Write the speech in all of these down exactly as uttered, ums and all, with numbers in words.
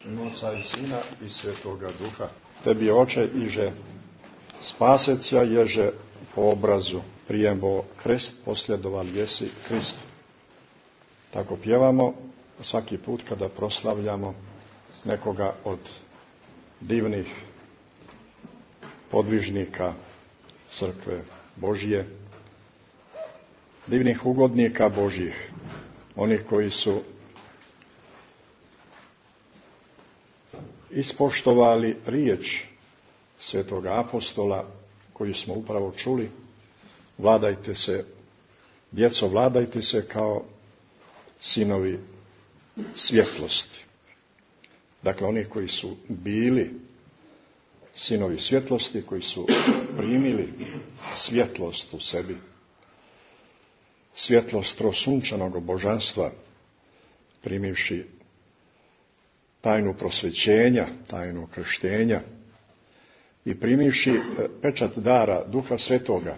Oca i Sina i Svetoga Duha. Tebi, Oče, iže spaseća ježe po obrazu prijembo krest posljedovali jesi Kristu. Tako pjevamo svaki put kada proslavljamo nekoga od divnih podvižnika crkve Božije, divnih ugodnika Božjih, oni koji su ispoštovali riječ svetoga apostola koju smo upravo čuli: vladajte se, djeco, vladajte se kao sinovi svjetlosti. Dakle, oni koji su bili sinovi svjetlosti, koji su primili svjetlost u sebi, svjetlost trosunčanog božanstva, primivši tajnu prosvećenja, tajnu krštenja i primivši pečat dara Duha Svetoga,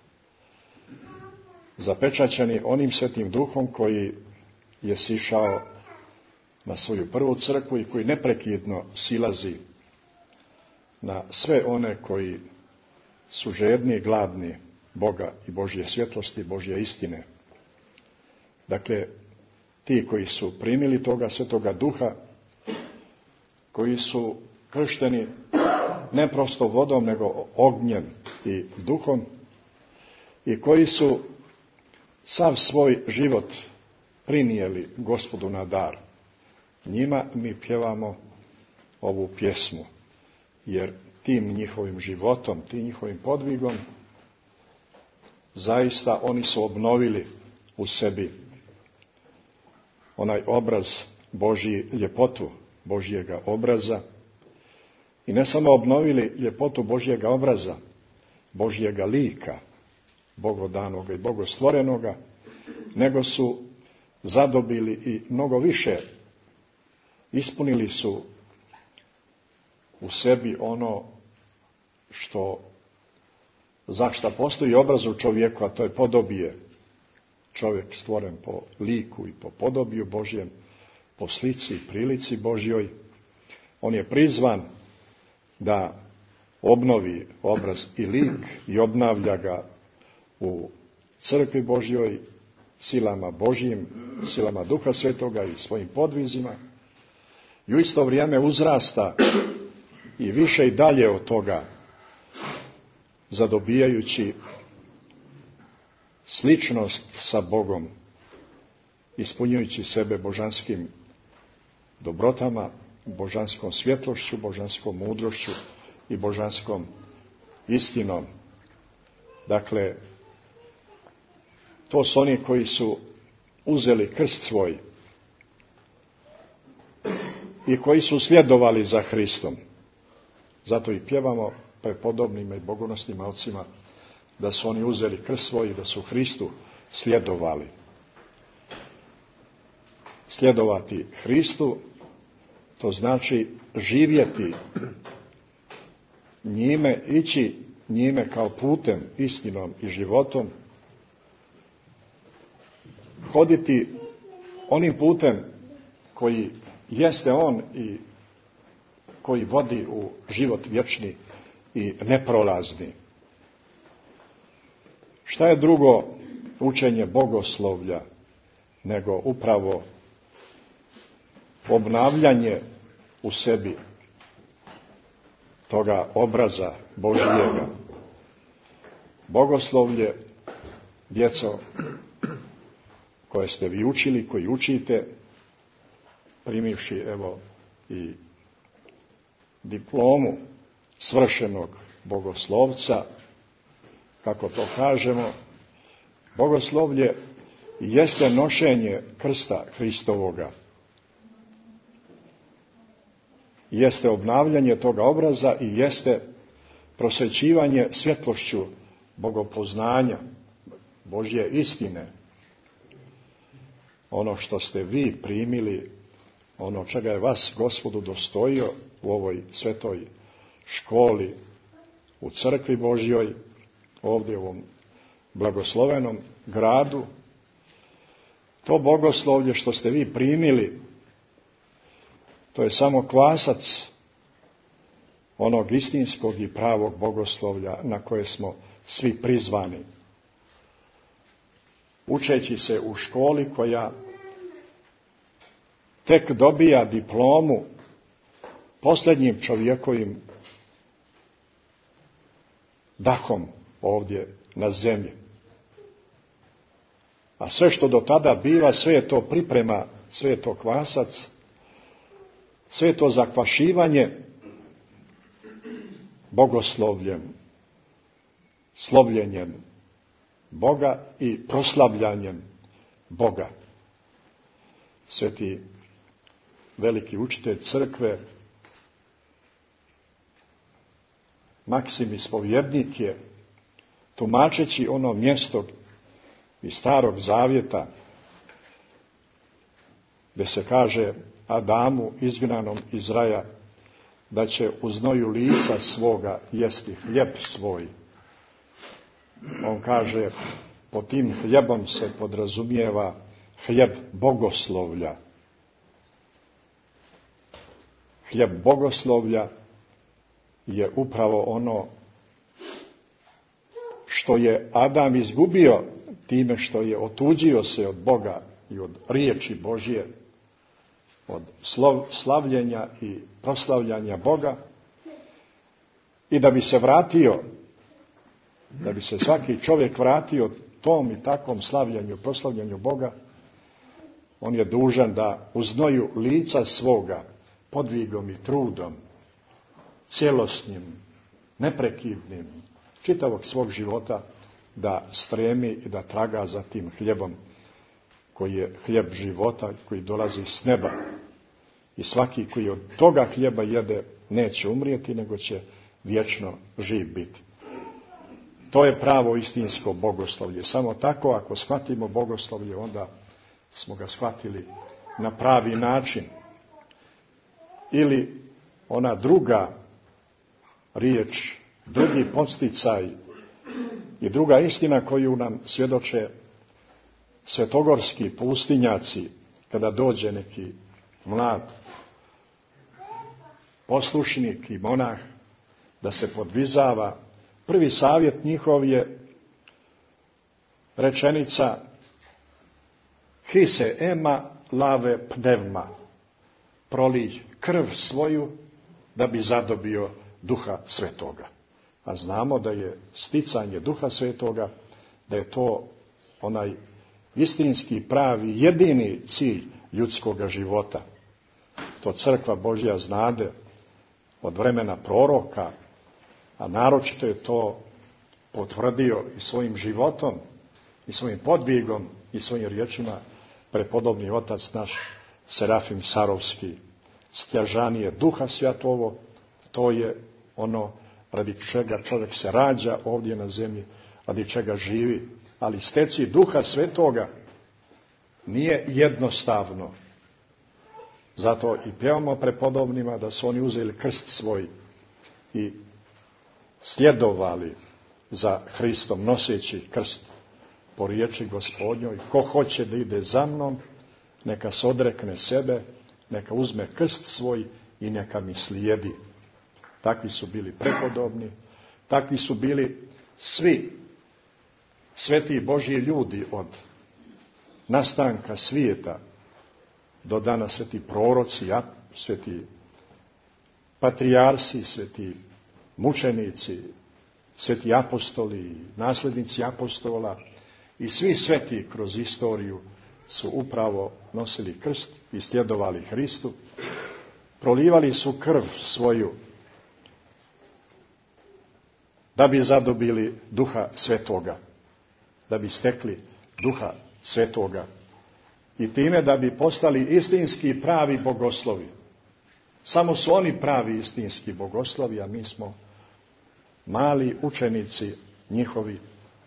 zapečaćeni onim Svetim Duhom koji je sišao na svoju prvu crkvu i koji neprekidno silazi na sve one koji su žedni i gladni Boga i Božje svjetlosti, Božje istine. Dakle, ti koji su primili toga Svetoga Duha, koji su kršteni ne prosto vodom, nego ognjem i duhom, i koji su sav svoj život prinijeli Gospodu na dar, njima mi pjevamo ovu pjesmu, jer tim njihovim životom, tim njihovim podvigom zaista oni su obnovili u sebi onaj obraz Božji, ljepotu Božjega obraza, i ne samo obnovili ljepotu Božjega obraza, Božjega lika, bogodanoga i bogostvorenoga, nego su zadobili i mnogo više. Ispunili su u sebi ono što, za šta postoji obraz u čovjeku, a to je podobije. Čovjek stvoren po liku i po podobiju Božjem, po slici i prilici Božjoj. On je prizvan da obnovi obraz i lik i obnavlja ga u crkvi Božjoj silama Božjim, silama Duha Svetoga i svojim podvizima, i u isto vrijeme uzrasta i više i dalje od toga, zadobijajući sličnost sa Bogom, ispunjujući sebe božanskim dobrotama, božanskom svjetlošću, božanskom mudrošću i božanskom istinom. Dakle, to su oni koji su uzeli krst svoj i koji su sljedovali za Hristom. Zato i pjevamo prepodobnima i bogonosnim ocima da su oni uzeli krst svoj i da su Hristu sljedovali. Sljedovati Hristu, to znači živjeti njime, ići njime kao putem, istinom i životom, hoditi onim putem koji jeste on i koji vodi u život vječni i neprolazni. Šta je drugo učenje bogoslovlja nego upravo obnavljanje u sebi toga obraza Božjega? Bogoslovlje, djeco, koje ste vi učili, koji učite, primivši evo i diplomu svršenog bogoslovca, kako to kažemo, bogoslovlje jeste nošenje krsta Hristovoga, jeste obnavljanje toga obraza i jeste prosvećivanje svjetlošću bogopoznanja, Božje istine. Ono što ste vi primili, ono čega je vas Gospodu dostojio u ovoj svetoj školi, u crkvi Božjoj, ovdje u ovom blagoslovenom gradu, to bogoslovlje što ste vi primili To je samo kvasac onog istinskog i pravog bogoslovlja na koje smo svi prizvani. Učeći se u školi koja tek dobija diplomu posljednjim čovjekovim dahom ovdje na zemlji. A sve što do tada biva, sve je to priprema, sve je to kvasac, sve je to zakvašivanje bogoslovljem, slovljenjem Boga i proslavljanjem Boga. Sveti veliki učitelj crkve Maksim Ispovjednik je, tumačeći ono mjesto iz Starog Zavjeta gdje se kaže Adamu izgnanom iz raja da će u znoju lica svoga jesti hljeb svoj. On kaže, pod tim hljebom se podrazumijeva hljeb bogoslovlja. Hljeb bogoslovlja je upravo ono što je Adam izgubio time što je otuđio se od Boga i od riječi Božje, od slavljenja i proslavljanja Boga, i da bi se vratio, da bi se svaki čovjek vratio tom i takvom slavljanju, proslavljanju Boga, on je dužan da u znoju lica svoga, podvigom i trudom, cjelosnim, neprekidnim, čitavog svog života, da stremi i da traga za tim hljebom koji je hljeb života, koji dolazi s neba. I svaki koji od toga hljeba jede neće umrijeti, nego će vječno živ biti. To je pravo istinsko bogoslovlje. Samo tako, ako shvatimo bogoslovlje, onda smo ga shvatili na pravi način. Ili ona druga riječ, drugi podsticaj i druga istina koju nam svjedoče svetogorski pustinjaci, kada dođe neki mlad poslušnik i monah da se podvizava, prvi savjet njihov je rečenica hise ema lave pnevma, prolij krv svoju da bi zadobio Duha Svetoga. A znamo da je sticanje Duha Svetoga, da je to onaj istinski, pravi, jedini cilj ljudskoga života. To crkva Božja znade od vremena proroka, a naročito je to potvrdio i svojim životom, i svojim podvigom, i svojim riječima prepodobni otac naš Serafim Sarovski. Stjažanje Duha Svjatovo, to je ono radi čega čovjek se rađa ovdje na zemlji, radi čega živi. Ali steci Duha Svetoga nije jednostavno. Zato i pjevamo prepodobnima da su oni uzeli krst svoj i sljedovali za Hristom, noseći krst po riječi Gospodnjoj. Ko hoće da ide za mnom, neka se odrekne sebe, neka uzme krst svoj i neka mi slijedi. Takvi su bili prepodobni, takvi su bili svi sveti Božji ljudi od nastanka svijeta do dana, sveti proroci, sveti patrijarsi, sveti mučenici, sveti apostoli, nasljednici apostola i svi sveti kroz istoriju su upravo nosili krst i sljedovali Hristu, prolivali su krv svoju da bi zadobili Duha Svetoga, da bi stekli Duha Svetoga i time da bi postali istinski pravi bogoslovi. Samo su oni pravi istinski bogoslovi, a mi smo mali učenici njihovi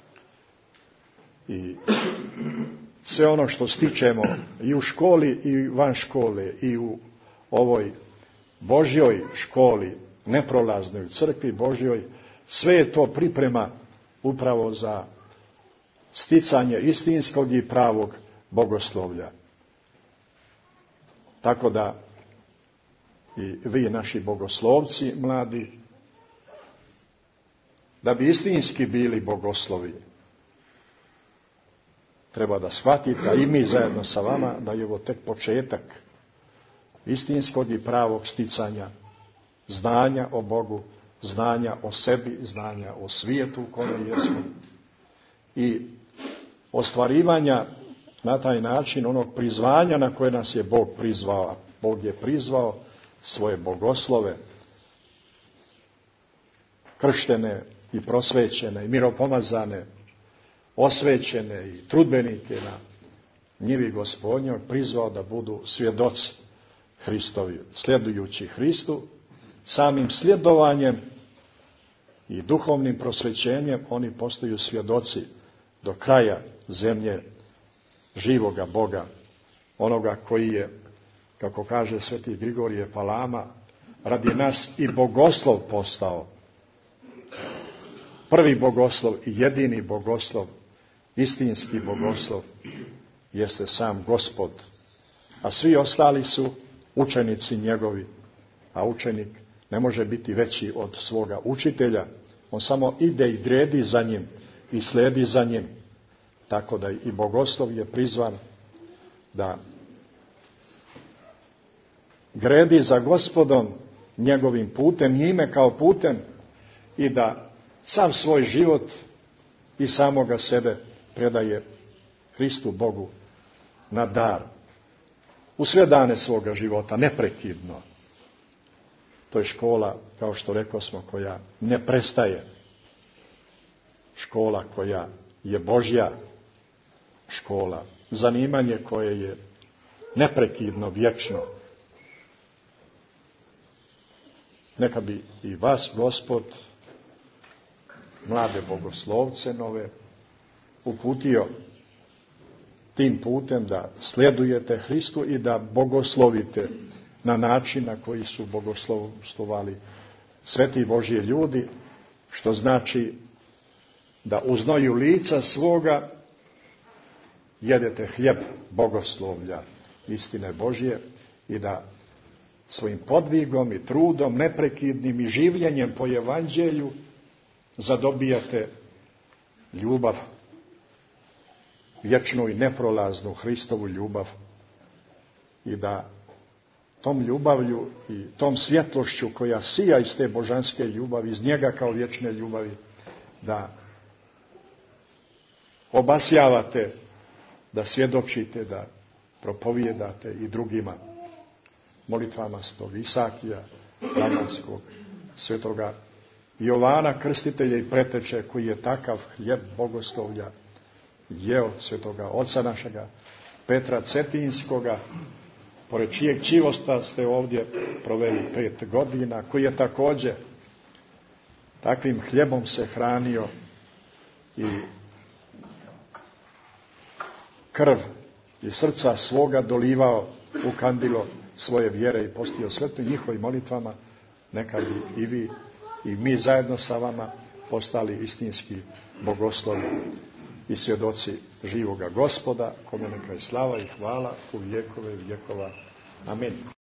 i sve ono što stičemo i u školi i van škole i u ovoj Božjoj školi, neprolaznoj u crkvi Božjoj, sve je to priprema upravo za sticanje istinskog i pravog bogoslovlja. Tako da i vi naši bogoslovci mladi, da bi istinski bili bogoslovi, treba da shvatite, a i mi zajedno sa vama, da je ovo tek početak istinskog i pravog sticanja znanja o Bogu, znanja o sebi, znanja o svijetu u kome jesmo i ostvarivanja na taj način onog prizvanja na koje nas je Bog prizvao. Bog je prizvao svoje bogoslove, krštene i prosvećene i miropomazane, osvećene i trudbenike na njivi Gospodnjoj, prizvao da budu svjedoci Hristovi, sljedujući Hristu. Samim sljedovanjem i duhovnim prosvećenjem oni postaju svjedoci do kraja zemlje živoga Boga, onoga koji je, kako kaže sveti Grigorije Palama, radi nas i bogoslov postao. Prvi bogoslov i jedini bogoslov, istinski bogoslov, jeste sam Gospod, a svi ostali su učenici njegovi, a učenik ne može biti veći od svoga učitelja, on samo ide i gredi za njim i slijedi za njim, tako da i bogoslov je prizvan da gredi za Gospodom njegovim putem, njime kao putem, i da sam svoj život i samoga sebe predaje Hristu Bogu na dar u sve dane svoga života, neprekidno. To je škola, kao što rekao smo, koja ne prestaje. Škola koja je Božja škola. Zanimanje koje je neprekidno, vječno. Neka bi i vas, Gospod, mlade bogoslovce nove, uputio tim putem da sledujete Hristu i da bogoslovite na način na koji su bogoslovstvovali sveti Božji ljudi, što znači da u znoju lica svoga jedete hljeb bogoslovlja, istine Božje, i da svojim podvigom i trudom, neprekidnim i življenjem po evanđelju zadobijate ljubav, vječnu i neprolaznu Hristovu ljubav, i da tom ljubavlju i tom svjetlošću koja sija iz te božanske ljubavi, iz njega kao vječne ljubavi, da obasjavate, da svjedočite, da propovijedate i drugima molitvama svetog Isakija, Plamanskog, svetoga Jovana Krstitelja i preteče, koji je takav hljeb bogoslovlja jeo, svetoga oca našega Petra Cetinskoga, pored čijeg čivosta ste ovdje proveli pet godina, koji je također takvim hljebom se hranio i krv i srca svoga dolivao u kandilo svoje vjere i postio sveto, njihovim molitvama neka bi i vi i mi zajedno sa vama postali istinski bogoslovi i svjedoci živoga Gospoda, kome neka je slava i hvala u vjekove vjekova. Amen.